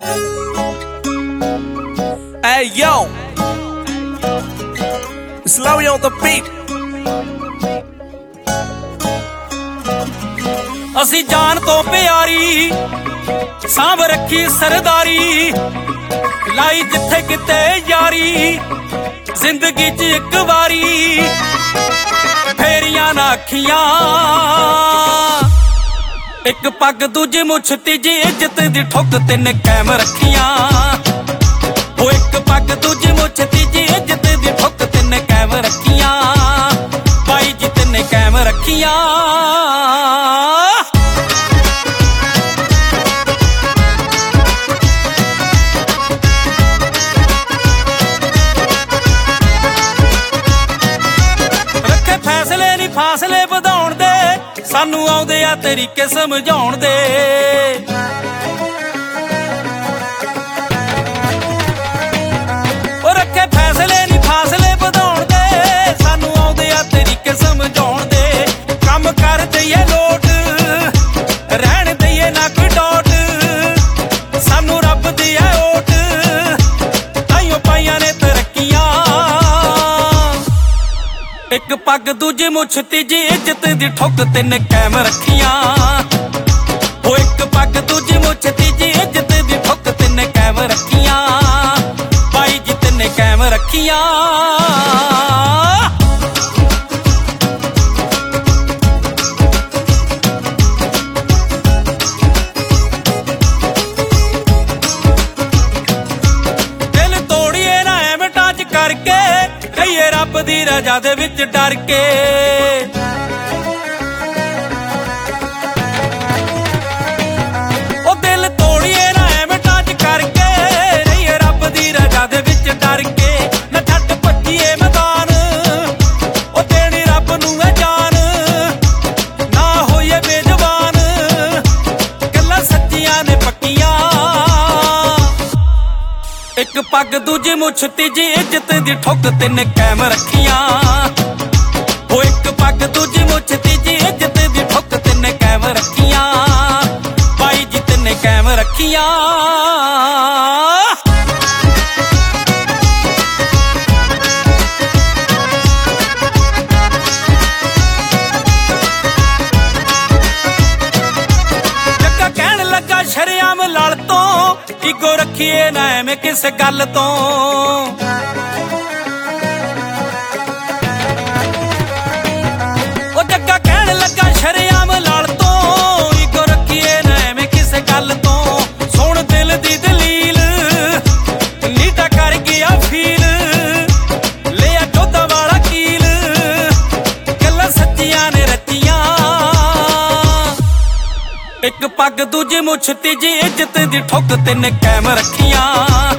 Hey yo, Slowy on the beat. ਅਸੀਂ ਜਾਨ ਤੋਂ ਪਿਆਰੀ ਸਾਂਭ ਰੱਖੀ ਸਰਦਾਰੀ, ਲਾਈ ਜਿੱਥੇ ਕਿਤੇ ਯਾਰੀ, ਜ਼ਿੰਦਗੀ 'ਚ ਇੱਕ ਵਾਰੀ ਫੇਰੀਆਂ ਨਾ ਅੱਖੀਆਂ। ਇੱਕ ਪੱਗ ਦੂਜੀ ਮੁੱਛ ਤੀਜੀ ਇੱਜ਼ਤ ਦੀ ਠੁੱਕ ਤਿੰਨ ਕਾਇਮ ਰੱਖੀਆਂ। ਉਹ ਇੱਕ ਪੱਗ ਦੂਜੀ ਮੁੱਛ ਤੀਜੀ ਇੱਜ਼ਤ ਦੀ ਠੁੱਕ ਤਿੰਨ ਕਾਇਮ ਰੱਖੀਆਂ। ਬਾਈ ਜੀ ਤਿੰਨ ਕਾਇਮ ਰੱਖੀਆਂ। ਫਾਸਲੇ ਵਧਾਉਣ ਦੇ ਸਾਨੂੰ ਆਉਂਦੇ ਆ ਤਰੀਕੇ ਸਮਝਾਉਣ ਦੇ। ਉਹ ਰੱਖੇ ਫੈਸਲੇ ਨਹੀਂ ਫਾਸਲੇ ਵਧਾਉਣ ਦੇ ਸਾਨੂੰ ਆਉਂਦੇ ਆ ਤਰੀਕੇ ਸਮਝਾਉਣ ਦੇ। ਕੰਮ ਕਰ ਦਈਏ ਲੋਟ ਰਹਿਣ ਦਈਏ ਨਾ ਕੋਈ ਡੋਟ, ਸਾਨੂੰ ਰੱਬ ਦੀ ਐ ਓਟ ਤਾਈਓ ਪਾਈਆਂ ਨੇ ਤਰੱਕੀਆਂ। ਇੱਕ ਪੱਗ ਦੂਜੀ ਮੁੱਛ ਤੀਜੀ ਇੱਜ਼ਤ ਦੀ ਠੁੱਕ ਤਿੰਨ ਕਾਇਮ ਰੱਖੀਆਂ। ਉਹ ਇੱਕ ਪੱਗ ਦੂਜੀ ਮੁੱਛ ਤੀਜੀ ਇੱਜ਼ਤ ਦੀ ਠੁੱਕ ਤਿੰਨ ਕਾਇਮ ਰੱਖੀਆਂ। ਬਾਈ ਜੀ ਤਿੰਨ ਕਾਇਮ ਰੱਖੀਆਂ। ਦਿਲ ਤੋੜੀਏ ਨਾ ਐਵੇਂ ਟੱਚ ਕਰਕੇ, ਕਹੀਏ ਰੱਬ ਦੀ ਰਜ਼ਾ ਦੇ ਵਿੱਚ ਡਰ ਕੇ। ਉਹ ਦਿਲ ਤੋੜੀਏ ਨਾ ਐਵੇਂ ਟੱਚ ਕਰਕੇ, ਕਹੀਏ ਰੱਬ ਦੀ ਰਜ਼ਾ ਦੇ ਵਿੱਚ ਡਰ ਕੇ। ਨਾ ਛੱਡ ਭੱਜੀਏ ਮੈਦਾਨ ਉਹ ਦੇਣੀ ਰੱਬ ਨੂੰ ਐ ਜਾਨ, ਨਾ ਹੋਈਏ ਬੇਜ਼ੁਬਾਨ ਗੱਲਾਂ ਸੱਚੀਆਂ ਨੇ ਪੱਕੀਆਂ। ਇੱਕ ਪੱਗ ਦੂਜੀ ਮੁੱਛ ਤੀਜੀ ਇੱਜ਼ਤ ਦੀ ਠੁੱਕ ਤਿੰਨ ਕਾਇਮ ਰੱਖੀਆਂ। ਉਹ ਇੱਕ ਪੱਗ ਦੂਜੀ ਮੁੱਛ ਤੀਜੀ ਇੱਜ਼ਤ ਦੀ ਠੁੱਕ ਤਿੰਨ ਕਾਇਮ ਰੱਖੀਆਂ। ਬਾਈ ਜੀ ਤਿੰਨ ਕਾਇਮ ਰੱਖੀਆਂ। ਜੱਗਾ ਕਹਿਣ ਲੱਗਾ ਸ਼ਰੇਆਮ ਲੜ ਤੋਂ, ਈਗੋ ਰੱਖੀਏ ਨਾ ਐਵੇਂ ਕਿਸੇ ਗੱਲ ਤੋਂ। ਉਹ ਜੱਗਾ ਕਹਿਣ ਲੱਗਾ ਸ਼ਰੇਆਮ ਲੜ ਤੋਂ, ਈਗੋ ਰੱਖੀਏ ਨਾ ਐਵੇਂ ਕਿਸੇ ਗੱਲ ਤੋਂ। ਸੁਣ ਦਿਲ ਦੀ ਦਲੀਲ ਨੀਟਾ ਕਰ ਗਿਆ ਫੀਲ, ਲਿਆ ਚੌਦਾਂ ਵਾਲਾ ਕੀਲ ਗੱਲਾਂ ਸੱਚੀਆਂ ਨੇ ਰਚੀਆਂ। ਇੱਕ ਪੱਗ ਦੂਜੀ ਮੁੱਛ ਤੀਜੀ ਇੱਜ਼ਤ ਦੀ ਠੁੱਕ ਤਿੰਨ ਕਾਇਮ ਰੱਖੀਆਂ।